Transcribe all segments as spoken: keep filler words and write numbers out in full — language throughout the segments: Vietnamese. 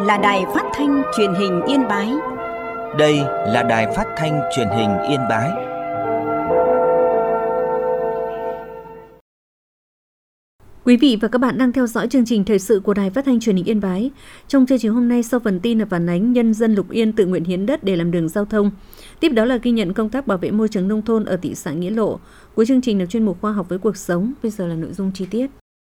là Đài Phát thanh Truyền hình Yên Bái. Đây là Đài Phát thanh Truyền hình Yên Bái. Quý vị và các bạn đang theo dõi chương trình thời sự của Đài Phát thanh Truyền hình Yên Bái. Trong chương trình hôm nay, sau phần tin là phản ánh nhân dân Lục Yên tự nguyện hiến đất để làm đường giao thông. Tiếp đó là ghi nhận công tác bảo vệ môi trường nông thôn ở thị xã Nghĩa Lộ. Cuối chương trình là chuyên mục khoa học với cuộc sống. Bây giờ là nội dung chi tiết.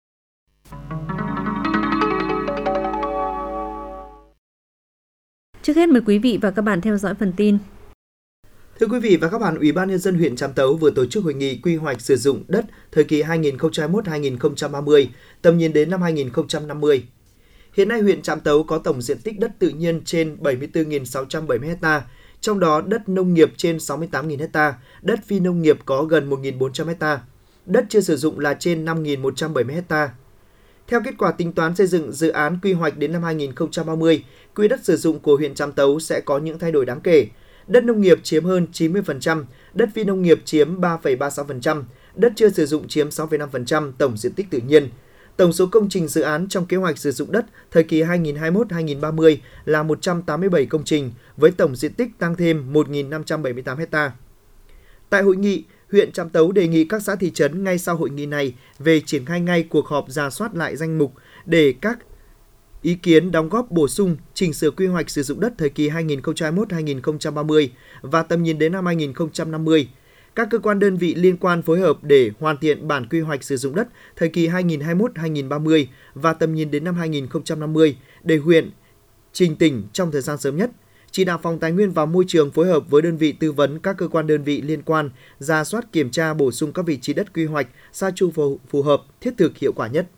Trước hết mời quý vị và các bạn theo dõi phần tin. Thưa quý vị và các bạn, Ủy ban Nhân dân huyện Trạm Tấu vừa tổ chức hội nghị quy hoạch sử dụng đất thời kỳ hai nghìn không trăm hai mươi mốt đến hai nghìn không trăm ba mươi, tầm nhìn đến năm hai nghìn không trăm năm mươi. Hiện nay huyện Trạm Tấu có tổng diện tích đất tự nhiên trên bảy mươi tư nghìn sáu trăm bảy mươi ha, trong đó đất nông nghiệp trên sáu mươi tám nghìn ha, đất phi nông nghiệp có gần một nghìn bốn trăm ha, đất chưa sử dụng là trên năm nghìn một trăm bảy mươi ha. Theo kết quả tính toán xây dựng dự án quy hoạch đến năm hai nghìn không trăm ba mươi, quỹ đất sử dụng của huyện Trạm Tấu sẽ có những thay đổi đáng kể. Đất nông nghiệp chiếm hơn chín mươi phần trăm, đất phi nông nghiệp chiếm ba phẩy ba mươi sáu phần trăm, đất chưa sử dụng chiếm sáu phẩy năm phần trăm tổng diện tích tự nhiên. Tổng số công trình dự án trong kế hoạch sử dụng đất thời kỳ hai nghìn không trăm hai mươi mốt đến hai nghìn không trăm ba mươi là một trăm tám mươi bảy công trình với tổng diện tích tăng thêm một nghìn năm trăm bảy mươi tám ha. Tại hội nghị, huyện Trạm Tấu đề nghị các xã thị trấn ngay sau hội nghị này về triển khai ngay cuộc họp rà soát lại danh mục để các ý kiến đóng góp bổ sung chỉnh sửa quy hoạch sử dụng đất thời kỳ hai nghìn không trăm hai mươi mốt đến hai nghìn không trăm ba mươi và tầm nhìn đến năm hai nghìn không trăm năm mươi. Các cơ quan đơn vị liên quan phối hợp để hoàn thiện bản quy hoạch sử dụng đất thời kỳ hai nghìn không trăm hai mươi mốt đến hai nghìn không trăm ba mươi và tầm nhìn đến năm hai nghìn không trăm năm mươi để huyện trình tỉnh trong thời gian sớm nhất. Chỉ đạo Phòng Tài nguyên và Môi trường phối hợp với đơn vị tư vấn các cơ quan đơn vị liên quan rà soát kiểm tra bổ sung các vị trí đất quy hoạch sa chu phù, phù hợp, thiết thực, hiệu quả nhất.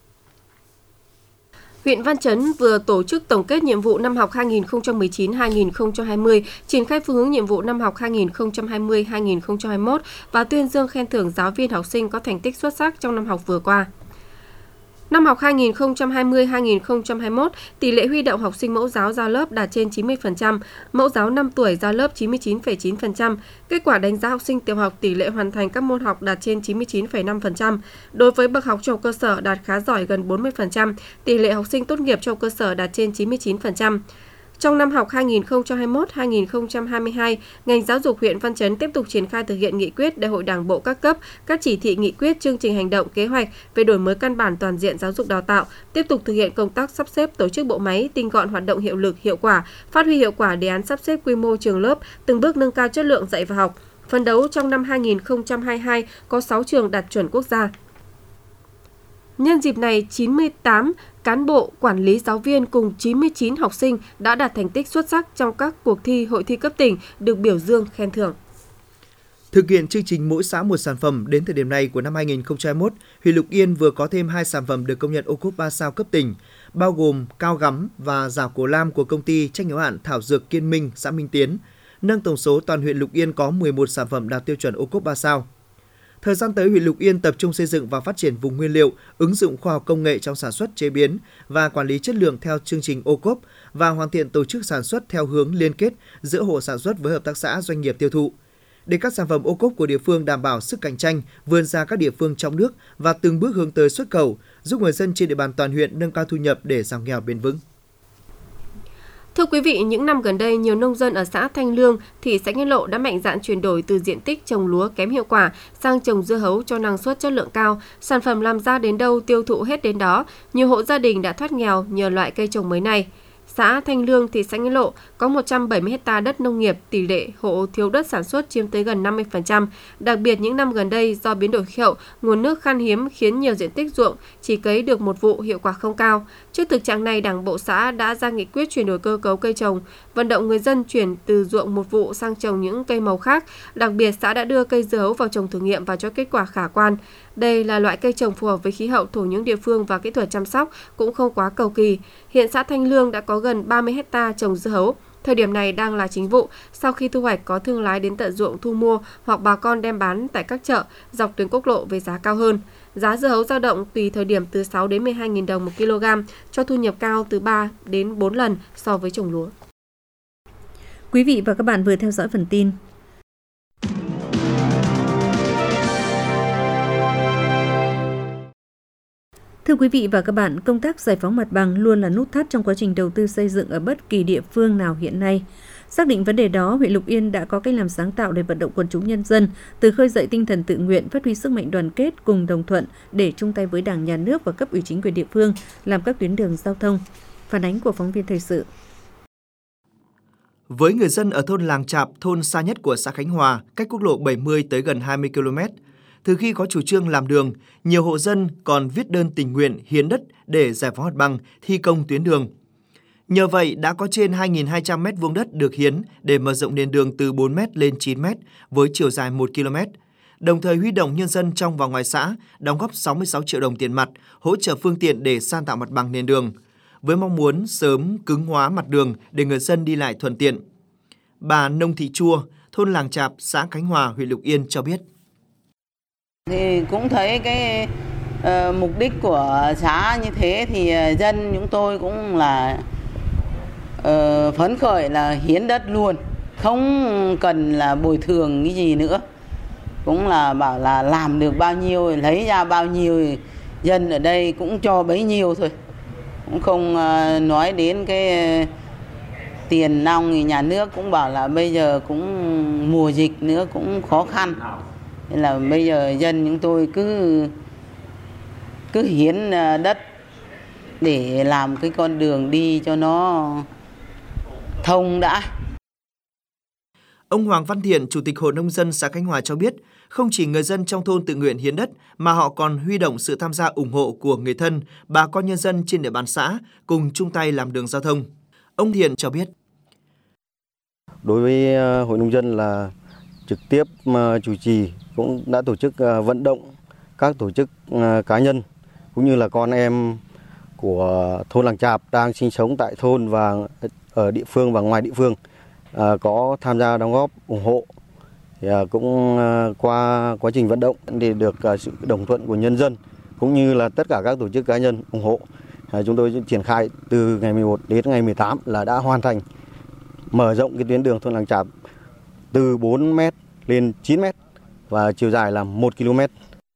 Huyện Văn Chấn vừa tổ chức tổng kết nhiệm vụ năm học hai nghìn không trăm mười chín đến hai nghìn không trăm hai mươi, triển khai phương hướng nhiệm vụ năm học hai nghìn không trăm hai mươi đến hai nghìn không trăm hai mươi mốt và tuyên dương khen thưởng giáo viên học sinh có thành tích xuất sắc trong năm học vừa qua. Năm học hai nghìn không trăm hai mươi đến hai nghìn không trăm hai mươi mốt, tỷ lệ huy động học sinh mẫu giáo ra lớp đạt trên chín mươi phần trăm, mẫu giáo năm tuổi ra lớp chín mươi chín phẩy chín phần trăm. Kết quả đánh giá học sinh tiểu học tỷ lệ hoàn thành các môn học đạt trên chín mươi chín phẩy năm phần trăm. Đối với bậc học trung học cơ sở đạt khá giỏi gần bốn mươi phần trăm, tỷ lệ học sinh tốt nghiệp trung học cơ sở đạt trên chín mươi chín phần trăm. Trong năm học hai nghìn không trăm hai mươi mốt đến hai nghìn không trăm hai mươi hai, ngành giáo dục huyện Văn Chấn tiếp tục triển khai thực hiện nghị quyết Đại hội Đảng bộ các cấp, các chỉ thị nghị quyết, chương trình hành động, kế hoạch về đổi mới căn bản toàn diện giáo dục đào tạo, tiếp tục thực hiện công tác sắp xếp tổ chức bộ máy, tinh gọn hoạt động hiệu lực, hiệu quả, phát huy hiệu quả đề án sắp xếp quy mô trường lớp, từng bước nâng cao chất lượng dạy và học. Phấn đấu trong năm hai nghìn không trăm hai mươi hai có sáu trường đạt chuẩn quốc gia. Nhân dịp này, chín mươi tám cán bộ, quản lý giáo viên cùng chín mươi chín học sinh đã đạt thành tích xuất sắc trong các cuộc thi, hội thi cấp tỉnh được biểu dương khen thưởng. Thực hiện chương trình mỗi xã một sản phẩm, đến thời điểm này của năm hai nghìn không trăm hai mươi mốt, huyện Lục Yên vừa có thêm hai sản phẩm được công nhận ô cốp ba sao cấp tỉnh, bao gồm cao gắm và rào cổ lam của công ty trách nhiệm hữu hạn Thảo Dược Kiên Minh, xã Minh Tiến, nâng tổng số toàn huyện Lục Yên có mười một sản phẩm đạt tiêu chuẩn ô cốp ba sao. Thời gian tới, huyện Lục Yên tập trung xây dựng và phát triển vùng nguyên liệu, ứng dụng khoa học công nghệ trong sản xuất, chế biến và quản lý chất lượng theo chương trình ô cốp và hoàn thiện tổ chức sản xuất theo hướng liên kết giữa hộ sản xuất với hợp tác xã, doanh nghiệp tiêu thụ. Để các sản phẩm ô cốp của địa phương đảm bảo sức cạnh tranh, vươn ra các địa phương trong nước và từng bước hướng tới xuất khẩu, giúp người dân trên địa bàn toàn huyện nâng cao thu nhập để giảm nghèo bền vững. Thưa quý vị, những năm gần đây, nhiều nông dân ở xã Thanh Lương, thị xã Nghĩa Lộ đã mạnh dạn chuyển đổi từ diện tích trồng lúa kém hiệu quả sang trồng dưa hấu cho năng suất chất lượng cao. Sản phẩm làm ra đến đâu tiêu thụ hết đến đó. Nhiều hộ gia đình đã thoát nghèo nhờ loại cây trồng mới này. Xã Thanh Lương, thị xã Nghĩa Lộ có một trăm bảy mươi ha đất nông nghiệp, tỷ lệ hộ thiếu đất sản xuất chiếm tới gần năm mươi phần trăm. Đặc biệt những năm gần đây do biến đổi khí hậu, nguồn nước khan hiếm khiến nhiều diện tích ruộng chỉ cấy được một vụ, hiệu quả không cao. Trước thực trạng này, Đảng bộ xã đã ra nghị quyết chuyển đổi cơ cấu cây trồng, vận động người dân chuyển từ ruộng một vụ sang trồng những cây màu khác. Đặc biệt, xã đã đưa cây dưa hấu vào trồng thử nghiệm và cho kết quả khả quan. Đây là loại cây trồng phù hợp với khí hậu, thổ nhưỡng địa phương và kỹ thuật chăm sóc cũng không quá cầu kỳ. Hiện xã Thanh Lương đã có gần ba mươi ha trồng dưa hấu. Thời điểm này đang là chính vụ, sau khi thu hoạch có thương lái đến tận ruộng thu mua hoặc bà con đem bán tại các chợ dọc tuyến quốc lộ với giá cao hơn. Giá dưa hấu dao động tùy thời điểm từ sáu đến mười hai nghìn đồng một kg, cho thu nhập cao từ ba đến bốn lần so với trồng lúa. Quý vị và các bạn vừa theo dõi phần tin. Thưa quý vị và các bạn, công tác giải phóng mặt bằng luôn là nút thắt trong quá trình đầu tư xây dựng ở bất kỳ địa phương nào hiện nay. Xác định vấn đề đó, huyện Lục Yên đã có cách làm sáng tạo để vận động quần chúng nhân dân từ khơi dậy tinh thần tự nguyện, phát huy sức mạnh đoàn kết cùng đồng thuận để chung tay với Đảng, Nhà nước và cấp ủy chính quyền địa phương làm các tuyến đường giao thông. Phản ánh của phóng viên thời sự. Với người dân ở thôn Làng Chạp, thôn xa nhất của xã Khánh Hòa, cách quốc lộ bảy mươi tới gần hai mươi ki lô mét, từ khi có chủ trương làm đường, nhiều hộ dân còn viết đơn tình nguyện hiến đất để giải phóng mặt bằng, thi công tuyến đường. Nhờ vậy, đã có trên hai nghìn hai trăm mét vuông đất được hiến để mở rộng nền đường từ bốn mét lên chín mét với chiều dài một ki lô mét. Đồng thời huy động nhân dân trong và ngoài xã đóng góp sáu mươi sáu triệu đồng tiền mặt, hỗ trợ phương tiện để san tạo mặt bằng nền đường, với mong muốn sớm cứng hóa mặt đường để người dân đi lại thuận tiện. Bà Nông Thị Chua, thôn Làng Chạp, xã Khánh Hòa, huyện Lục Yên cho biết. Thì cũng thấy cái uh, mục đích của xã như thế thì dân chúng tôi cũng là uh, phấn khởi là hiến đất luôn, không cần là bồi thường cái gì nữa, cũng là bảo là làm được bao nhiêu lấy ra bao nhiêu, dân ở đây cũng cho bấy nhiêu thôi, cũng không uh, nói đến cái uh, tiền nong thì nhà nước cũng bảo là bây giờ cũng mùa dịch nữa cũng khó khăn. Nên là bây giờ dân chúng tôi cứ cứ hiến đất để làm cái con đường đi cho nó thông đã. Ông Hoàng Văn Thiện, Chủ tịch Hội Nông dân xã Khánh Hòa cho biết, không chỉ người dân trong thôn tự nguyện hiến đất mà họ còn huy động sự tham gia ủng hộ của người thân, bà con nhân dân trên địa bàn xã cùng chung tay làm đường giao thông. Ông Thiện cho biết. Đối với Hội Nông dân là trực tiếp chủ trì, cũng đã tổ chức vận động các tổ chức cá nhân cũng như là con em của thôn Làng Chạp đang sinh sống tại thôn và ở địa phương và ngoài địa phương có tham gia đóng góp ủng hộ. Thì cũng qua quá trình vận động thì được sự đồng thuận của nhân dân cũng như là tất cả các tổ chức cá nhân ủng hộ. Chúng tôi triển khai từ ngày mười một đến ngày mười tám là đã hoàn thành mở rộng cái tuyến đường thôn Làng Chạp từ bốn mét lên chín mét và chiều dài là một ki lô mét.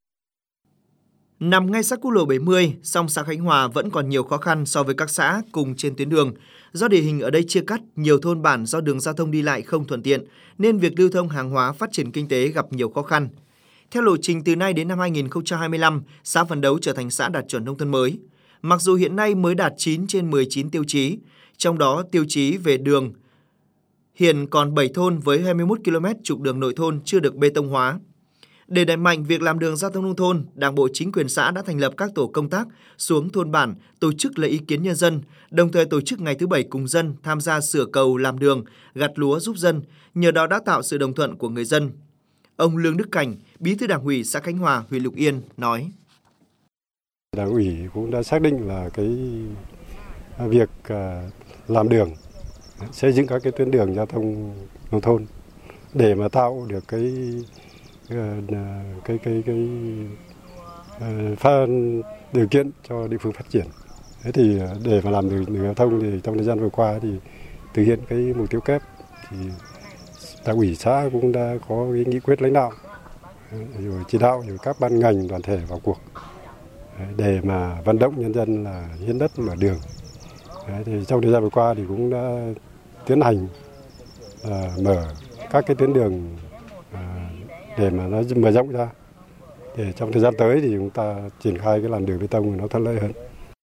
Nằm ngay sát quốc lộ bảy mươi, song xã Khánh Hòa vẫn còn nhiều khó khăn so với các xã cùng trên tuyến đường. Do địa hình ở đây chia cắt, nhiều thôn bản do đường giao thông đi lại không thuận tiện, nên việc lưu thông hàng hóa phát triển kinh tế gặp nhiều khó khăn. Theo lộ trình từ nay đến năm hai nghìn không trăm hai mươi lăm, xã phấn đấu trở thành xã đạt chuẩn nông thôn mới. Mặc dù hiện nay mới đạt chín trên mười chín tiêu chí, trong đó tiêu chí về đường hiện còn bảy thôn với hai mươi mốt ki lô mét trục đường nội thôn chưa được bê tông hóa. Để đẩy mạnh việc làm đường giao thông nông thôn, Đảng bộ chính quyền xã đã thành lập các tổ công tác xuống thôn bản, tổ chức lấy ý kiến nhân dân, đồng thời tổ chức ngày thứ Bảy cùng dân tham gia sửa cầu làm đường, gặt lúa giúp dân, nhờ đó đã tạo sự đồng thuận của người dân. Ông Lương Đức Cảnh, Bí thư Đảng ủy xã Khánh Hòa, huyện Lục Yên nói: Đảng ủy cũng đã xác định là cái việc làm đường, xây dựng các cái tuyến đường giao thông nông thôn để mà tạo được cái cái cái cái pha điều kiện cho địa phương phát triển. Thế thì để mà làm đường, đường giao thông thì trong thời gian vừa qua thì thực hiện cái mục tiêu kép thì Đảng ủy xã cũng đã có cái nghị quyết lãnh đạo rồi chỉ đạo rồi các ban ngành đoàn thể vào cuộc để mà vận động nhân dân là hiến đất mở đường. Đấy, thì trong thời gian vừa qua thì cũng đã tiến hành à, mở các cái tuyến đường à, để mà nó mở rộng ra, để trong thời gian tới thì chúng ta triển khai cái làm đường bê tông nó thuận lợi hơn.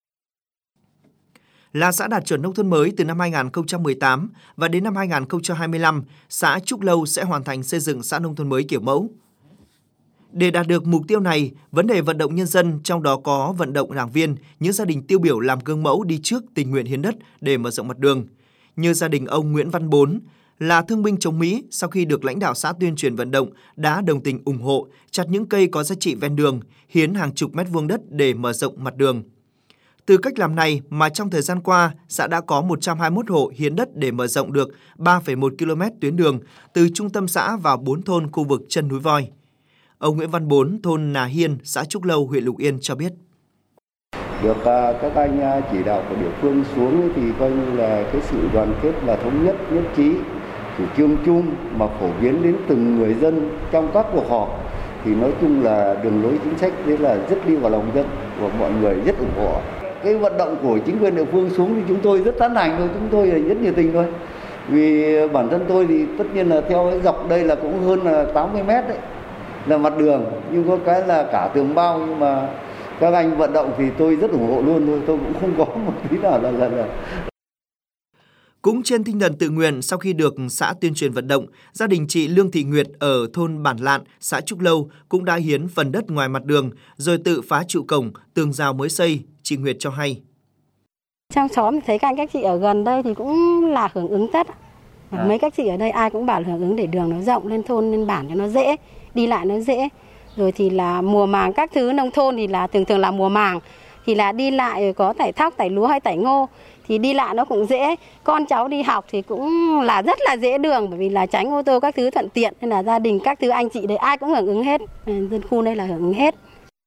Là xã đạt chuẩn nông thôn mới từ năm hai nghìn không trăm mười tám và đến năm hai nghìn không trăm hai mươi lăm, xã Trúc Lâu sẽ hoàn thành xây dựng xã nông thôn mới kiểu mẫu. Để đạt được mục tiêu này, vấn đề vận động nhân dân, trong đó có vận động đảng viên, những gia đình tiêu biểu làm gương mẫu đi trước tình nguyện hiến đất để mở rộng mặt đường. Như gia đình ông Nguyễn Văn Bốn, là thương binh chống Mỹ, sau khi được lãnh đạo xã tuyên truyền vận động, đã đồng tình ủng hộ, chặt những cây có giá trị ven đường, hiến hàng chục mét vuông đất để mở rộng mặt đường. Từ cách làm này mà trong thời gian qua, xã đã có một trăm hai mươi mốt hộ hiến đất để mở rộng được ba phẩy một ki lô mét tuyến đường từ trung tâm xã vào bốn thôn khu vực chân núi Voi. Ông Nguyễn Văn Bốn, thôn Nà Hiên, xã Trúc Lâu, huyện Lục Yên cho biết. Được các anh chỉ đạo của địa phương xuống thì coi như là cái sự đoàn kết và thống nhất nhất trí, chủ trương chung mà phổ biến đến từng người dân trong các cuộc họp thì nói chung là đường lối chính sách đấy là rất đi vào lòng dân. của mọi người rất ủng hộ. Cái vận động của chính quyền địa phương xuống thì chúng tôi rất tán thành thôi, chúng tôi rất nhiệt tình thôi. Vì bản thân tôi thì tất nhiên là theo cái dọc đây là cũng hơn là tám mươi mét đấy, là mặt đường, nhưng có cái là cả tường bao, nhưng mà các anh vận động thì tôi rất ủng hộ luôn thôi, tôi cũng không có một tí nào là là, là. Cũng trên tinh thần tự nguyện, sau khi được xã tuyên truyền vận động, gia đình chị Lương Thị Nguyệt ở thôn Bản Lạn, xã Trúc Lâu cũng đã hiến phần đất ngoài mặt đường, rồi tự phá trụ cổng, tường rào mới xây. Chị Nguyệt cho hay. Trong xóm thì thấy các anh các chị ở gần đây thì cũng là hưởng ứng tất. À. Mấy các chị ở đây ai cũng bảo là hưởng ứng để đường nó rộng lên thôn lên bản cho nó dễ, đi lại nó dễ. Rồi thì là mùa màng các thứ nông thôn thì là thường thường là mùa màng thì là đi lại có tải thóc, tải lúa hay tải ngô thì đi lại nó cũng dễ. Con cháu đi học thì cũng là rất là dễ đường, bởi vì là tránh ô tô các thứ thuận tiện, nên là gia đình các thứ anh chị đấy ai cũng hưởng ứng hết, dân khu đây là hưởng ứng hết.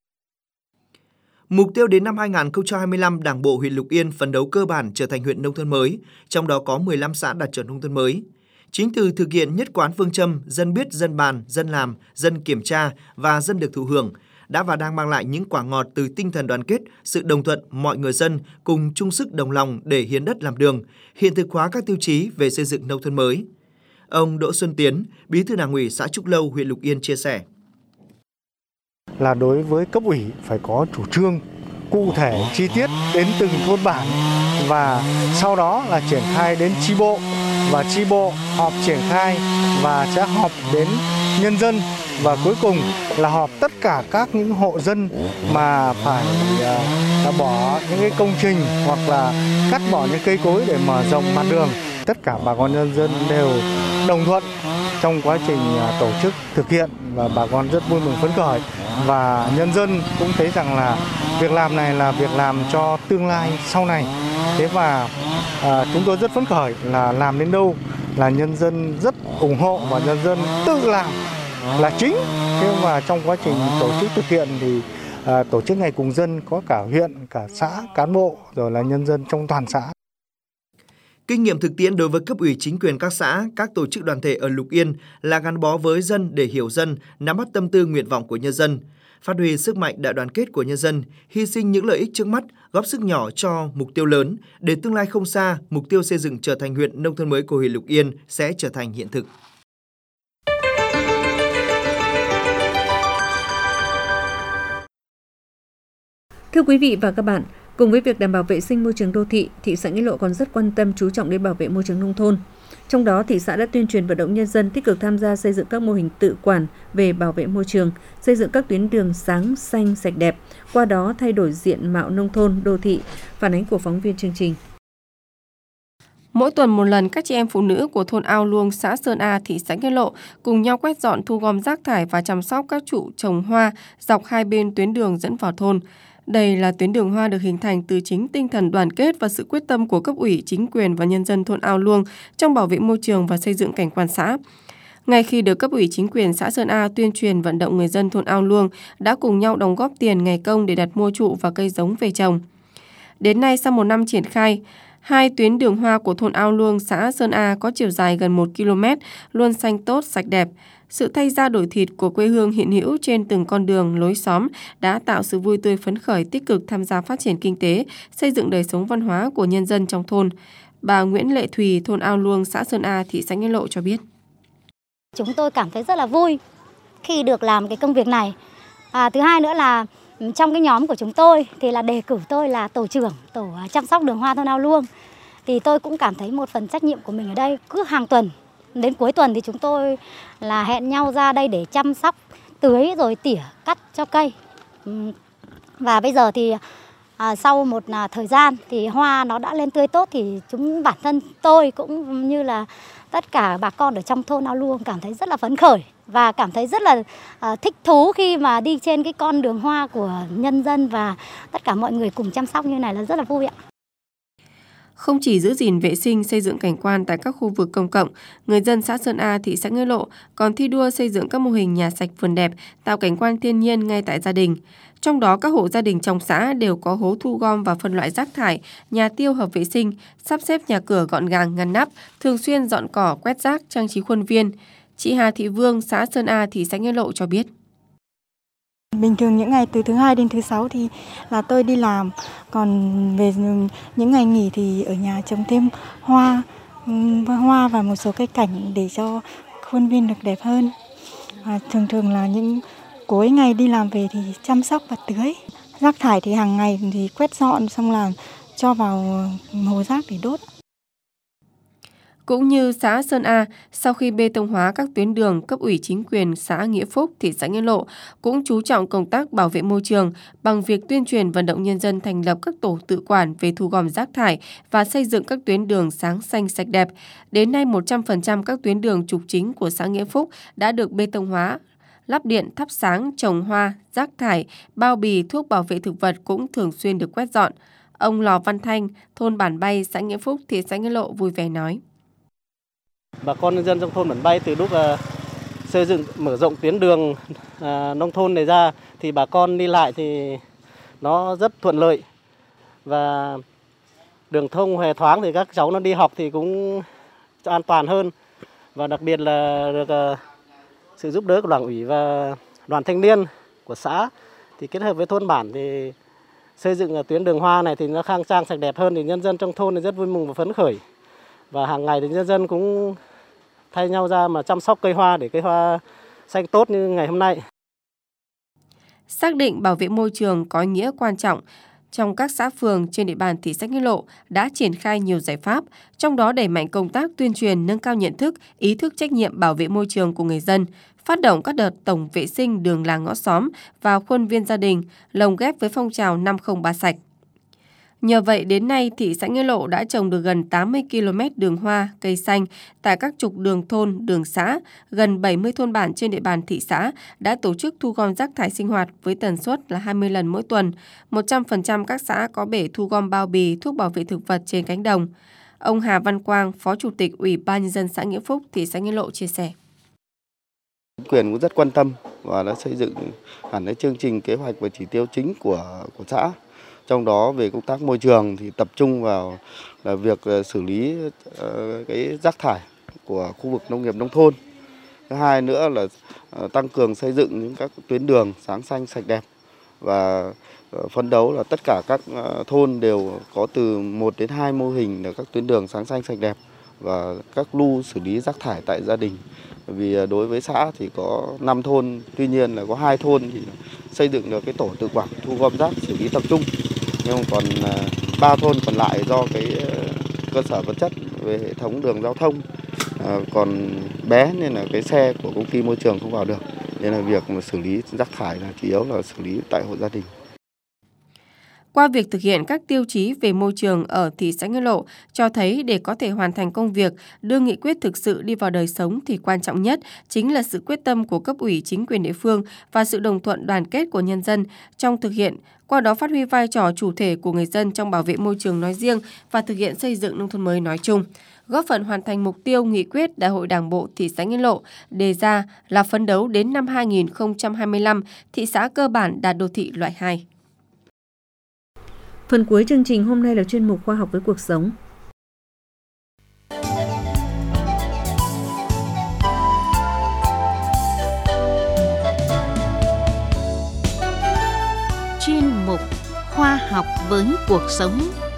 Mục tiêu đến năm hai nghìn không trăm hai mươi lăm, Đảng bộ huyện Lục Yên phấn đấu cơ bản trở thành huyện nông thôn mới, trong đó có mười lăm xã đạt chuẩn nông thôn mới. Chính từ thực hiện nhất quán phương châm dân biết, dân bàn, dân làm, dân kiểm tra và dân được thụ hưởng đã và đang mang lại những quả ngọt từ tinh thần đoàn kết, sự đồng thuận mọi người dân cùng chung sức đồng lòng để hiến đất làm đường, hiện thực hóa các tiêu chí về xây dựng nông thôn mới. Ông Đỗ Xuân Tiến, Bí thư Đảng ủy xã Trúc Lâu, huyện Lục Yên chia sẻ. Là đối với cấp ủy phải có chủ trương cụ thể chi tiết đến từng thôn bản, và sau đó là triển khai đến chi bộ, và chi bộ họp triển khai và sẽ họp đến nhân dân, và cuối cùng là họp tất cả các những hộ dân mà phải uh, bỏ những cái công trình hoặc là cắt bỏ những cây cối để mở rộng mặt đường. Tất cả bà con nhân dân đều đồng thuận trong quá trình tổ chức thực hiện, và bà con rất vui mừng phấn khởi, và nhân dân cũng thấy rằng là việc làm này là việc làm cho tương lai sau này. Thế và à, chúng tôi rất phấn khởi là làm đến đâu là nhân dân rất ủng hộ và nhân dân tự làm là chính. Thế và trong quá trình tổ chức thực hiện thì à, tổ chức ngày cùng dân có cả huyện, cả xã, cán bộ rồi là nhân dân trong toàn xã. Kinh nghiệm thực tiễn đối với cấp ủy chính quyền các xã, các tổ chức đoàn thể ở Lục Yên là gắn bó với dân để hiểu dân, nắm bắt tâm tư nguyện vọng của nhân dân, phát huy sức mạnh đại đoàn kết của nhân dân, hy sinh những lợi ích trước mắt, góp sức nhỏ cho mục tiêu lớn, để tương lai không xa, mục tiêu xây dựng trở thành huyện nông thôn mới của huyện Lục Yên sẽ trở thành hiện thực. Thưa quý vị và các bạn, cùng với việc đảm bảo vệ sinh môi trường đô thị, thị xã Nghĩa Lộ còn rất quan tâm chú trọng đến bảo vệ môi trường nông thôn. Trong đó, thị xã đã tuyên truyền vận động nhân dân tích cực tham gia xây dựng các mô hình tự quản về bảo vệ môi trường, xây dựng các tuyến đường sáng, xanh, sạch đẹp, qua đó thay đổi diện mạo nông thôn, đô thị. Phản ánh của phóng viên chương trình. Mỗi tuần một lần, các chị em phụ nữ của thôn Ao Luông, xã Sơn A, thị xã Nghĩa Lộ cùng nhau quét dọn, thu gom rác thải và chăm sóc các trụ trồng hoa dọc hai bên tuyến đường dẫn vào thôn. Đây là tuyến đường hoa được hình thành từ chính tinh thần đoàn kết và sự quyết tâm của cấp ủy, chính quyền và nhân dân thôn Ao Luông trong bảo vệ môi trường và xây dựng cảnh quan xã. Ngay khi được cấp ủy chính quyền xã Sơn A tuyên truyền vận động người dân thôn Ao Luông đã cùng nhau đóng góp tiền ngày công để đặt mua trụ và cây giống về trồng. Đến nay, sau một năm triển khai, hai tuyến đường hoa của thôn Ao Luông, xã Sơn A có chiều dài gần một ki lô mét, luôn xanh tốt, sạch đẹp. Sự thay da đổi thịt của quê hương hiện hữu trên từng con đường, lối xóm đã tạo sự vui tươi phấn khởi, tích cực tham gia phát triển kinh tế, xây dựng đời sống văn hóa của nhân dân trong thôn. Bà Nguyễn Lệ Thùy, thôn Ao Luông, xã Sơn A, thị xã Nghĩa Lộ cho biết. Chúng tôi cảm thấy rất là vui khi được làm cái công việc này. À, thứ hai nữa là trong cái nhóm của chúng tôi thì là đề cử tôi là tổ trưởng tổ chăm sóc đường hoa thôn Ao Luông. Thì tôi cũng cảm thấy một phần trách nhiệm của mình ở đây. Cứ hàng tuần, đến cuối tuần thì chúng tôi là hẹn nhau ra đây để chăm sóc, tưới rồi tỉa, cắt cho cây. Và bây giờ thì à, sau một à, thời gian thì hoa nó đã lên tươi tốt, thì chúng bản thân tôi cũng như là tất cả bà con ở trong thôn Ao Luông cảm thấy rất là phấn khởi và cảm thấy rất là à, thích thú khi mà đi trên cái con đường hoa của nhân dân, và tất cả mọi người cùng chăm sóc như này là rất là vui ạ. Không chỉ giữ gìn vệ sinh, xây dựng cảnh quan tại các khu vực công cộng, người dân xã Sơn A, thị xã Nghĩa Lộ còn thi đua xây dựng các mô hình nhà sạch vườn đẹp, tạo cảnh quan thiên nhiên ngay tại gia đình. Trong đó, các hộ gia đình trong xã đều có hố thu gom và phân loại rác thải, nhà tiêu hợp vệ sinh, sắp xếp nhà cửa gọn gàng ngăn nắp, thường xuyên dọn cỏ, quét rác, trang trí khuôn viên. Chị Hà Thị Vương, xã Sơn A, thị xã Nghĩa Lộ cho biết. Bình thường những ngày từ thứ hai đến thứ sáu thì là tôi đi làm, còn về những ngày nghỉ thì ở nhà trồng thêm hoa, hoa và một số cây cảnh để cho khuôn viên được đẹp hơn. Và thường thường là những cuối ngày đi làm về thì chăm sóc và tưới. Rác thải thì hàng ngày thì quét dọn xong là cho vào hồ rác để đốt. Cũng như xã Sơn A, sau khi bê tông hóa các tuyến đường, cấp ủy chính quyền xã Nghĩa Phúc, thị xã Nghĩa Lộ cũng chú trọng công tác bảo vệ môi trường bằng việc tuyên truyền vận động nhân dân thành lập các tổ tự quản về thu gom rác thải và xây dựng các tuyến đường sáng xanh sạch đẹp. Đến nay, một trăm phần trăm các tuyến đường trục chính của xã Nghĩa Phúc đã được bê tông hóa, lắp điện, thắp sáng, trồng hoa, rác thải, bao bì, thuốc bảo vệ thực vật cũng thường xuyên được quét dọn. Ông Lò Văn Thanh, thôn Bản Bay, xã Nghĩa Phúc, thị xã Nghĩa Lộ vui vẻ nói. Bà con nhân dân trong thôn Bản Bay từ lúc uh, xây dựng mở rộng tuyến đường uh, nông thôn này ra thì bà con đi lại thì nó rất thuận lợi và đường thông hề thoáng thì các cháu nó đi học thì cũng an toàn hơn, và đặc biệt là được uh, sự giúp đỡ của Đảng ủy và đoàn thanh niên của xã thì kết hợp với thôn bản thì xây dựng uh, tuyến đường hoa này thì nó khang trang sạch đẹp hơn, thì nhân dân trong thôn thì rất vui mừng và phấn khởi. Và hàng ngày thì nhân dân cũng thay nhau ra mà chăm sóc cây hoa để cây hoa xanh tốt như ngày hôm nay. Xác định bảo vệ môi trường có ý nghĩa quan trọng, trong các xã phường trên địa bàn thị xã Nghĩa Lộ đã triển khai nhiều giải pháp, trong đó đẩy mạnh công tác tuyên truyền, nâng cao nhận thức, ý thức trách nhiệm bảo vệ môi trường của người dân, phát động các đợt tổng vệ sinh đường làng ngõ xóm và khuôn viên gia đình, lồng ghép với phong trào năm không ba sạch. Nhờ vậy, đến nay, thị xã Nghĩa Lộ đã trồng được gần tám mươi ki lô mét đường hoa, cây xanh tại các trục đường thôn, đường xã. Gần bảy mươi thôn bản trên địa bàn thị xã đã tổ chức thu gom rác thải sinh hoạt với tần suất là hai mươi lần mỗi tuần. một trăm phần trăm các xã có bể thu gom bao bì, thuốc bảo vệ thực vật trên cánh đồng. Ông Hà Văn Quang, Phó Chủ tịch Ủy ban Nhân dân xã Nghĩa Phúc, thị xã Nghĩa Lộ chia sẻ. Chính quyền cũng rất quan tâm và đã xây dựng hẳn cái chương trình, kế hoạch và chỉ tiêu chính của, của xã. Trong đó về công tác môi trường thì tập trung vào là việc xử lý uh, cái rác thải của khu vực nông nghiệp nông thôn. Thứ hai nữa là uh, tăng cường xây dựng những các tuyến đường sáng xanh sạch đẹp, và uh, phấn đấu là tất cả các uh, thôn đều có từ một đến hai mô hình là các tuyến đường sáng xanh sạch đẹp và các lu xử lý rác thải tại gia đình. Vì uh, đối với xã thì có năm thôn, tuy nhiên là có hai thôn thì xây dựng được cái tổ tự quản thu gom rác xử lý tập trung. Nhưng còn ba thôn còn lại do cái cơ sở vật chất về hệ thống đường giao thông còn bé nên là cái xe của công ty môi trường không vào được. Nên là việc mà xử lý rác thải là chủ yếu là xử lý tại hộ gia đình. Qua việc thực hiện các tiêu chí về môi trường ở thị xã Nghĩa Lộ cho thấy để có thể hoàn thành công việc đưa nghị quyết thực sự đi vào đời sống thì quan trọng nhất chính là sự quyết tâm của cấp ủy chính quyền địa phương và sự đồng thuận đoàn kết của nhân dân trong thực hiện, qua đó phát huy vai trò chủ thể của người dân trong bảo vệ môi trường nói riêng và thực hiện xây dựng nông thôn mới nói chung, góp phần hoàn thành mục tiêu nghị quyết Đại hội Đảng bộ thị xã Nghĩa Lộ đề ra là phấn đấu đến năm hai nghìn không trăm hai mươi lăm, thị xã cơ bản đạt đô thị loại hai. Phần cuối chương trình hôm nay là chuyên mục Khoa học với cuộc sống. Chuyên mục Khoa học với cuộc sống.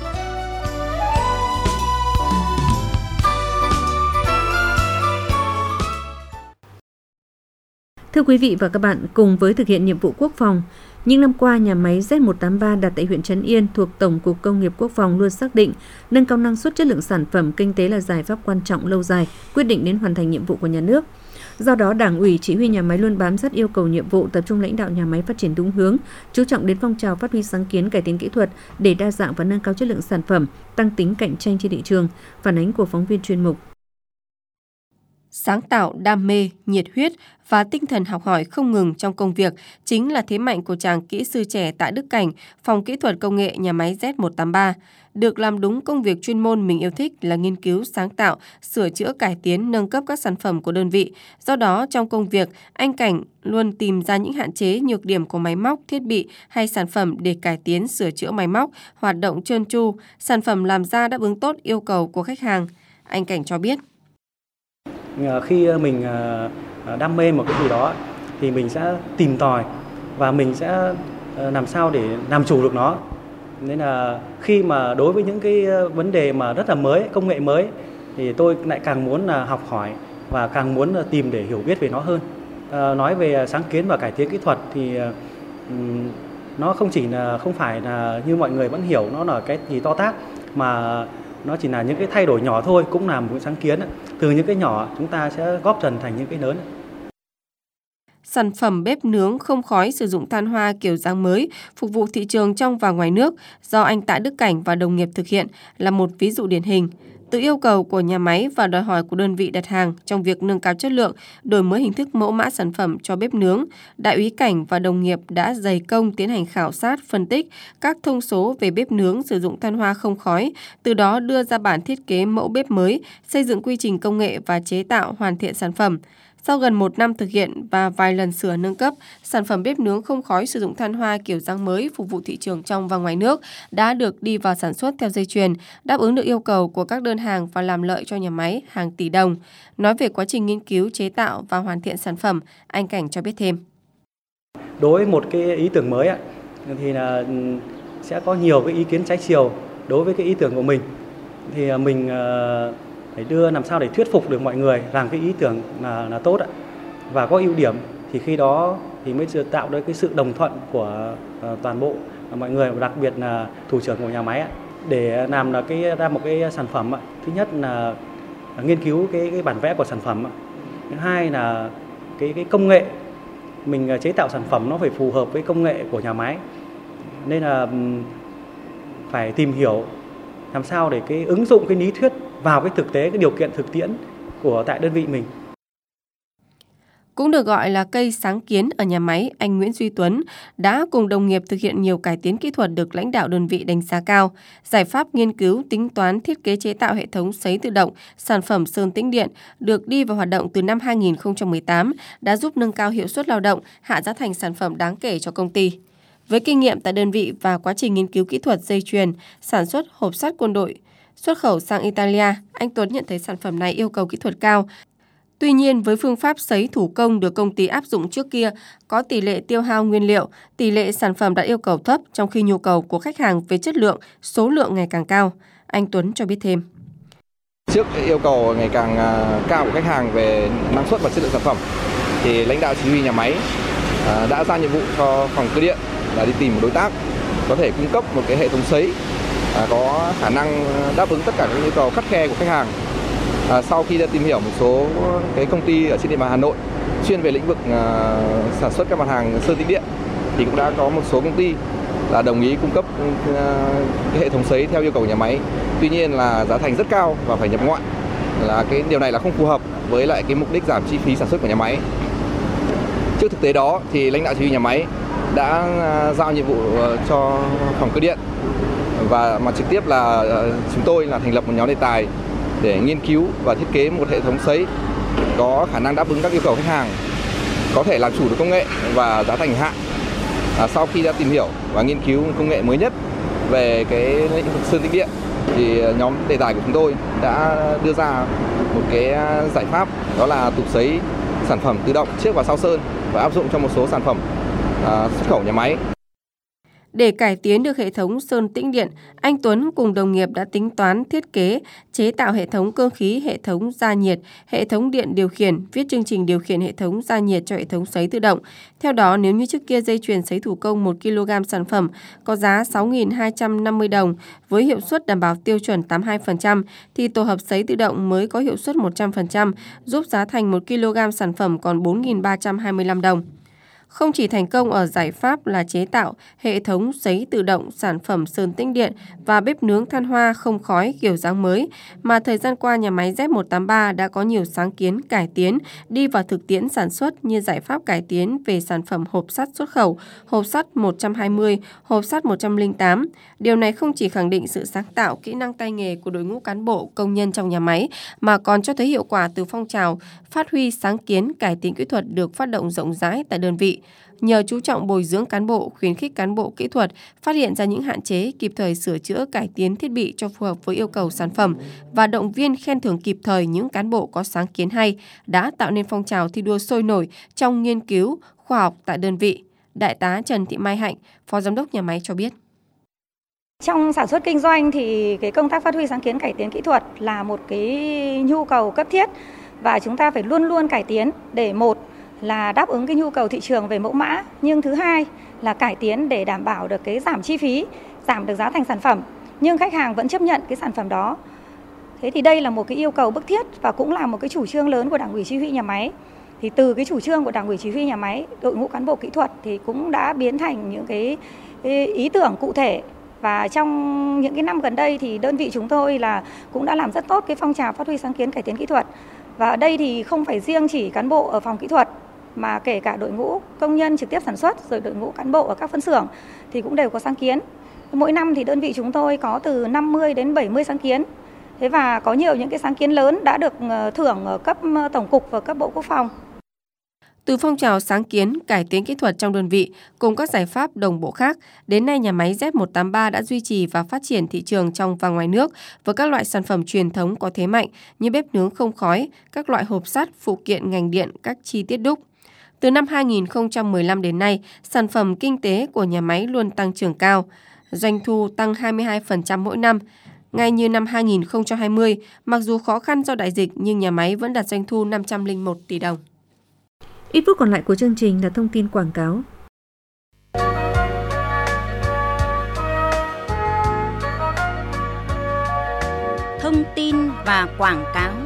Thưa quý vị và các bạn, cùng với thực hiện nhiệm vụ quốc phòng, những năm qua, nhà máy Z một tám ba đặt tại huyện Trấn Yên thuộc Tổng cục Công nghiệp Quốc phòng luôn xác định nâng cao năng suất, chất lượng sản phẩm, kinh tế là giải pháp quan trọng lâu dài, quyết định đến hoàn thành nhiệm vụ của nhà nước. Do đó, Đảng ủy, Chỉ huy nhà máy luôn bám sát yêu cầu nhiệm vụ, tập trung lãnh đạo nhà máy phát triển đúng hướng, chú trọng đến phong trào phát huy sáng kiến, cải tiến kỹ thuật để đa dạng và nâng cao chất lượng sản phẩm, tăng tính cạnh tranh trên thị trường. Phản ánh của phóng viên chuyên mục. Sáng tạo, đam mê, nhiệt huyết và tinh thần học hỏi không ngừng trong công việc chính là thế mạnh của chàng kỹ sư trẻ Tạ Đức Cảnh, phòng kỹ thuật công nghệ nhà máy Z một tám ba. Được làm đúng công việc chuyên môn mình yêu thích là nghiên cứu, sáng tạo, sửa chữa, cải tiến, nâng cấp các sản phẩm của đơn vị. Do đó, trong công việc, anh Cảnh luôn tìm ra những hạn chế, nhược điểm của máy móc, thiết bị hay sản phẩm để cải tiến, sửa chữa máy móc, hoạt động trơn tru, sản phẩm làm ra đáp ứng tốt yêu cầu của khách hàng. Anh Cảnh cho biết. Khi mình đam mê một cái gì đó thì mình sẽ tìm tòi và mình sẽ làm sao để làm chủ được nó. Nên là khi mà đối với những cái vấn đề mà rất là mới, công nghệ mới thì tôi lại càng muốn là học hỏi và càng muốn là tìm để hiểu biết về nó hơn. À, nói về sáng kiến và cải tiến kỹ thuật thì um, nó không chỉ là không phải là như mọi người vẫn hiểu nó là cái gì to tát, mà nó chỉ là những cái thay đổi nhỏ thôi, cũng là một cái sáng kiến. Từ những cái nhỏ chúng ta sẽ góp dần thành những cái lớn. Sản phẩm bếp nướng không khói sử dụng than hoa kiểu dáng mới, phục vụ thị trường trong và ngoài nước do anh Tạ Đức Cảnh và đồng nghiệp thực hiện là một ví dụ điển hình. Từ yêu cầu của nhà máy và đòi hỏi của đơn vị đặt hàng trong việc nâng cao chất lượng, đổi mới hình thức mẫu mã sản phẩm cho bếp nướng, Đại úy Cảnh và đồng nghiệp đã dày công tiến hành khảo sát, phân tích các thông số về bếp nướng sử dụng than hoa không khói, từ đó đưa ra bản thiết kế mẫu bếp mới, xây dựng quy trình công nghệ và chế tạo hoàn thiện sản phẩm. Sau gần một năm thực hiện và vài lần sửa nâng cấp, sản phẩm bếp nướng không khói sử dụng than hoa kiểu dáng mới phục vụ thị trường trong và ngoài nước đã được đi vào sản xuất theo dây chuyền, đáp ứng được yêu cầu của các đơn hàng và làm lợi cho nhà máy hàng tỷ đồng. Nói về quá trình nghiên cứu, chế tạo và hoàn thiện sản phẩm, anh Cảnh cho biết thêm. Đối với một cái ý tưởng mới thì là sẽ có nhiều cái ý kiến trái chiều đối với cái ý tưởng của mình. Thì mình phải đưa làm sao để thuyết phục được mọi người rằng cái ý tưởng là, là tốt ạ, và có ưu điểm, thì khi đó thì mới tạo được cái sự đồng thuận của uh, toàn bộ mọi người, đặc biệt là thủ trưởng của nhà máy ạ, để làm là cái ra một cái sản phẩm ạ. Thứ nhất là nghiên cứu cái, cái bản vẽ của sản phẩm ạ. Thứ hai là cái cái công nghệ mình chế tạo sản phẩm nó phải phù hợp với công nghệ của nhà máy, nên là phải tìm hiểu làm sao để cái ứng dụng cái lý thuyết vào cái thực tế, cái điều kiện thực tiễn của tại đơn vị mình. Cũng được gọi là cây sáng kiến ở nhà máy, anh Nguyễn Duy Tuấn đã cùng đồng nghiệp thực hiện nhiều cải tiến kỹ thuật được lãnh đạo đơn vị đánh giá cao. Giải pháp nghiên cứu, tính toán, thiết kế chế tạo hệ thống sấy tự động, sản phẩm sơn tĩnh điện được đi vào hoạt động từ năm hai nghìn không trăm mười tám đã giúp nâng cao hiệu suất lao động, hạ giá thành sản phẩm đáng kể cho công ty. Với kinh nghiệm tại đơn vị và quá trình nghiên cứu kỹ thuật dây chuyền, sản xuất hộp sắt quân đội, xuất khẩu sang Italia, anh Tuấn nhận thấy sản phẩm này yêu cầu kỹ thuật cao. Tuy nhiên, với phương pháp sấy thủ công được công ty áp dụng trước kia, có tỷ lệ tiêu hao nguyên liệu, tỷ lệ sản phẩm đạt yêu cầu thấp, trong khi nhu cầu của khách hàng về chất lượng, số lượng ngày càng cao. Anh Tuấn cho biết thêm. Trước yêu cầu ngày càng cao của khách hàng về năng suất và chất lượng sản phẩm, thì lãnh đạo chỉ huy nhà máy đã giao nhiệm vụ cho phòng cơ điện là đi tìm một đối tác có thể cung cấp một cái hệ thống sấy có khả năng đáp ứng tất cả các yêu cầu khắt khe của khách hàng. À, sau khi đã tìm hiểu một số cái công ty ở trên địa bàn Hà Nội chuyên về lĩnh vực uh, sản xuất các mặt hàng sơn tĩnh điện, thì cũng đã có một số công ty là đồng ý cung cấp uh, cái hệ thống sấy theo yêu cầu của nhà máy. Tuy nhiên là giá thành rất cao và phải nhập ngoại, là cái điều này là không phù hợp với lại cái mục đích giảm chi phí sản xuất của nhà máy. Trước thực tế đó thì lãnh đạo chỉ huy nhà máy đã uh, giao nhiệm vụ uh, cho phòng cơ điện, và mà trực tiếp là uh, chúng tôi là thành lập một nhóm đề tài để nghiên cứu và thiết kế một hệ thống sấy có khả năng đáp ứng các yêu cầu khách hàng, có thể làm chủ được công nghệ và giá thành hạ. À, sau khi đã tìm hiểu và nghiên cứu công nghệ mới nhất về cái lĩnh vực sơn tĩnh điện, thì nhóm đề tài của chúng tôi đã đưa ra một cái giải pháp, đó là tủ sấy sản phẩm tự động trước và sau sơn, và áp dụng cho một số sản phẩm à, xuất khẩu nhà máy. Để cải tiến được hệ thống sơn tĩnh điện, anh Tuấn cùng đồng nghiệp đã tính toán, thiết kế, chế tạo hệ thống cơ khí, hệ thống gia nhiệt, hệ thống điện điều khiển, viết chương trình điều khiển hệ thống gia nhiệt cho hệ thống sấy tự động. Theo đó, nếu như trước kia dây chuyền sấy thủ công một ki lô gam sản phẩm có giá sáu nghìn hai trăm năm mươi đồng với hiệu suất đảm bảo tiêu chuẩn tám mươi hai phần trăm, thì tổ hợp sấy tự động mới có hiệu suất một trăm phần trăm, giúp giá thành một ki lô gam sản phẩm còn bốn nghìn ba trăm hai mươi lăm đồng. Không chỉ thành công ở giải pháp là chế tạo hệ thống sấy tự động sản phẩm sơn tĩnh điện và bếp nướng than hoa không khói kiểu dáng mới, mà thời gian qua nhà máy Z một tám ba đã có nhiều sáng kiến cải tiến đi vào thực tiễn sản xuất như giải pháp cải tiến về sản phẩm hộp sắt xuất khẩu, hộp sắt một trăm hai mươi, hộp sắt một trăm lẻ tám. Điều này không chỉ khẳng định sự sáng tạo, kỹ năng tay nghề của đội ngũ cán bộ, công nhân trong nhà máy, mà còn cho thấy hiệu quả từ phong trào phát huy sáng kiến cải tiến kỹ thuật được phát động rộng rãi tại đơn vị. Nhờ chú trọng bồi dưỡng cán bộ, khuyến khích cán bộ kỹ thuật, phát hiện ra những hạn chế, kịp thời sửa chữa cải tiến thiết bị cho phù hợp với yêu cầu sản phẩm và động viên khen thưởng kịp thời những cán bộ có sáng kiến hay, đã tạo nên phong trào thi đua sôi nổi trong nghiên cứu, khoa học tại đơn vị. Đại tá Trần Thị Mai Hạnh, Phó Giám đốc nhà máy cho biết. Trong sản xuất kinh doanh thì cái công tác phát huy sáng kiến cải tiến kỹ thuật là một cái nhu cầu cấp thiết và chúng ta phải luôn luôn cải tiến để một là đáp ứng cái nhu cầu thị trường về mẫu mã, nhưng thứ hai là cải tiến để đảm bảo được cái giảm chi phí, giảm được giá thành sản phẩm, nhưng khách hàng vẫn chấp nhận cái sản phẩm đó. Thế thì đây là một cái yêu cầu bức thiết và cũng là một cái chủ trương lớn của Đảng ủy Chỉ huy nhà máy. Thì từ cái chủ trương của Đảng ủy Chỉ huy nhà máy, đội ngũ cán bộ kỹ thuật thì cũng đã biến thành những cái ý tưởng cụ thể. Và trong những cái năm gần đây thì đơn vị chúng tôi là cũng đã làm rất tốt cái phong trào phát huy sáng kiến cải tiến kỹ thuật. Và ở đây thì không phải riêng chỉ cán bộ ở phòng kỹ thuật mà kể cả đội ngũ công nhân trực tiếp sản xuất rồi đội ngũ cán bộ ở các phân xưởng thì cũng đều có sáng kiến. Mỗi năm thì đơn vị chúng tôi có từ năm mươi đến bảy mươi sáng kiến. Thế và có nhiều những cái sáng kiến lớn đã được thưởng ở cấp tổng cục và cấp Bộ Quốc phòng. Từ phong trào sáng kiến, cải tiến kỹ thuật trong đơn vị cùng các giải pháp đồng bộ khác, đến nay nhà máy Z một tám ba đã duy trì và phát triển thị trường trong và ngoài nước với các loại sản phẩm truyền thống có thế mạnh như bếp nướng không khói, các loại hộp sắt, phụ kiện ngành điện, các chi tiết đúc. Từ năm hai nghìn không trăm mười lăm đến nay, sản phẩm kinh tế của nhà máy luôn tăng trưởng cao, doanh thu tăng hai mươi hai phần trăm mỗi năm. Ngay như năm hai nghìn không trăm hai mươi, mặc dù khó khăn do đại dịch nhưng nhà máy vẫn đạt doanh thu năm trăm lẻ một tỷ đồng. Ít phút còn lại của chương trình là thông tin quảng cáo. Thông tin và quảng cáo.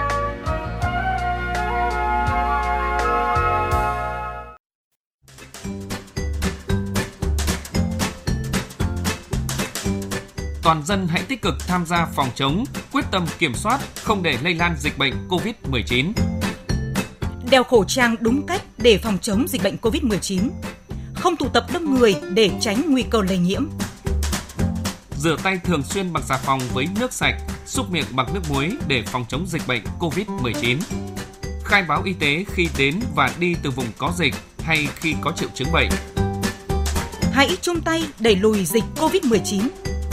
Toàn dân hãy tích cực tham gia phòng chống, quyết tâm kiểm soát, không để lây lan dịch bệnh covid mười chín. Đeo khẩu trang đúng cách để phòng chống dịch bệnh covid mười chín. Không tụ tập đông người để tránh nguy cơ lây nhiễm. Rửa tay thường xuyên bằng xà phòng với nước sạch, súc miệng bằng nước muối để phòng chống dịch bệnh covid mười chín. Khai báo y tế khi đến và đi từ vùng có dịch hay khi có triệu chứng bệnh. Hãy chung tay đẩy lùi dịch covid mười chín.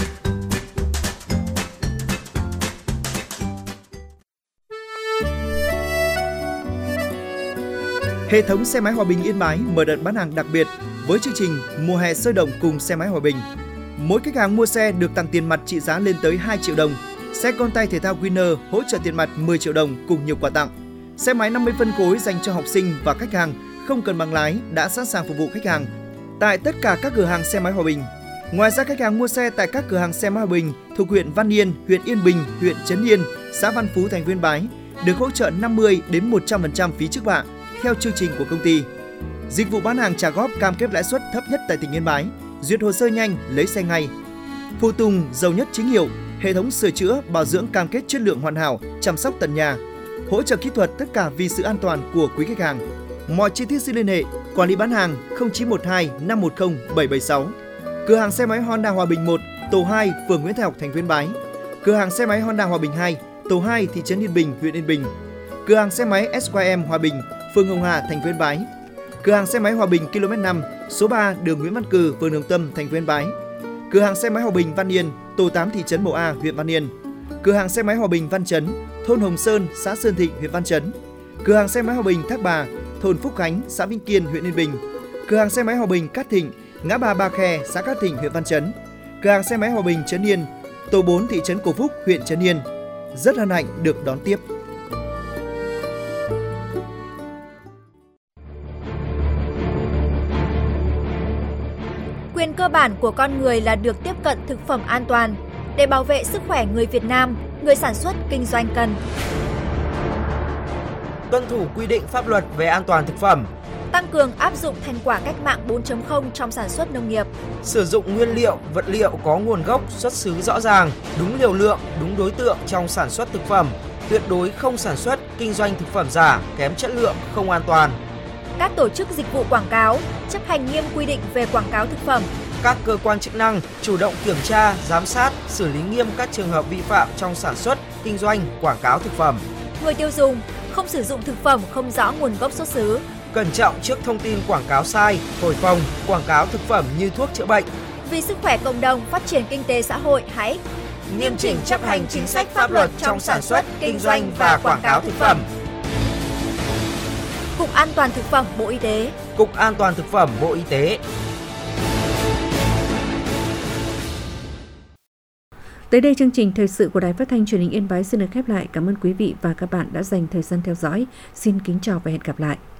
Hệ thống xe máy Hòa Bình Yên Bái mở đợt bán hàng đặc biệt với chương trình mùa hè sôi động cùng xe máy Hòa Bình. Mỗi khách hàng mua xe được tặng tiền mặt trị giá lên tới hai triệu đồng. Xe con tay thể thao Winner hỗ trợ tiền mặt mười triệu đồng cùng nhiều quà tặng. Xe máy năm mươi phân khối dành cho học sinh và khách hàng không cần bằng lái đã sẵn sàng phục vụ khách hàng tại tất cả các cửa hàng xe máy Hòa Bình. Ngoài ra, khách hàng mua xe tại các cửa hàng xe máy Hòa Bình thuộc huyện Văn Yên, huyện Yên Bình, huyện Trấn Yên, xã Văn Phú, thành phố Yên Bái được hỗ trợ năm mươi đến một trăm phần trăm phí trước bạ theo chương trình của công ty. Dịch vụ bán hàng trả góp cam kết lãi suất thấp nhất tại tỉnh Yên Bái, duyệt hồ sơ nhanh, lấy xe ngay. Phụ tùng giàu nhất chính hiệu, hệ thống sửa chữa, bảo dưỡng cam kết chất lượng hoàn hảo, chăm sóc tận nhà. Hỗ trợ kỹ thuật tất cả vì sự an toàn của quý khách hàng. Mọi chi tiết xin liên hệ quản lý bán hàng không chín một hai năm một không bảy bảy sáu. Cửa hàng xe máy Honda Hòa Bình một, tổ hai, phường Nguyễn Thái Học, thành phố Yên Bái. Cửa hàng xe máy Honda Hòa Bình hai, tổ hai, thị trấn Yên Bình, huyện Yên Bình. Cửa hàng xe máy ét quy em Hòa Bình, phường Hồng Hà, thành phố Yên Bái. Cửa hàng xe máy Hòa Bình ki lô mét năm, số ba, đường Nguyễn Văn Cừ, phường Đồng Tâm, thành phố Yên Bái. Cửa hàng xe máy Hòa Bình Văn Yên, tổ tám, thị trấn Mậu A, huyện Văn Yên. Cửa hàng xe máy Hòa Bình Văn Chấn, thôn Hồng Sơn, xã Sơn Thịnh, huyện Văn Chấn. Cửa hàng xe máy Hòa Bình Thác Bà, thôn Phúc Khánh, xã Vĩnh Kiên, huyện Yên Bình. Cửa hàng xe máy Hòa Bình Cát Thịnh, ngã ba Ba Khe, xã Cát Thịnh, huyện Văn Chấn. Cửa hàng xe máy Hòa Bình Trấn Yên, tổ bốn, thị trấn Cổ Phúc, huyện Trấn Yên. Rất hân hạnh được đón tiếp. Quyền cơ bản của con người là được tiếp cận thực phẩm an toàn. Để bảo vệ sức khỏe người Việt Nam, người sản xuất kinh doanh cần tuân thủ quy định pháp luật về an toàn thực phẩm, tăng cường áp dụng thành quả cách mạng bốn chấm không trong sản xuất nông nghiệp, sử dụng nguyên liệu, vật liệu có nguồn gốc, xuất xứ rõ ràng, đúng liều lượng, đúng đối tượng trong sản xuất thực phẩm, tuyệt đối không sản xuất, kinh doanh thực phẩm giả, kém chất lượng, không an toàn. Các tổ chức dịch vụ quảng cáo chấp hành nghiêm quy định về quảng cáo thực phẩm. Các cơ quan chức năng chủ động kiểm tra, giám sát, xử lý nghiêm các trường hợp vi phạm trong sản xuất, kinh doanh, quảng cáo thực phẩm. Người tiêu dùng không sử dụng thực phẩm không rõ nguồn gốc xuất xứ. Cẩn trọng trước thông tin quảng cáo sai, thổi phồng, quảng cáo thực phẩm như thuốc chữa bệnh. Vì sức khỏe cộng đồng, phát triển kinh tế xã hội, hãy nghiêm chỉnh chấp hành chính sách pháp luật trong sản xuất, kinh doanh và quảng cáo thực phẩm. Cục An toàn thực phẩm Bộ Y tế. Cục An toàn thực phẩm Bộ Y tế. Tới đây chương trình thời sự của Đài Phát thanh Truyền hình Yên Bái xin được khép lại. Cảm ơn quý vị và các bạn đã dành thời gian theo dõi. Xin kính chào và hẹn gặp lại.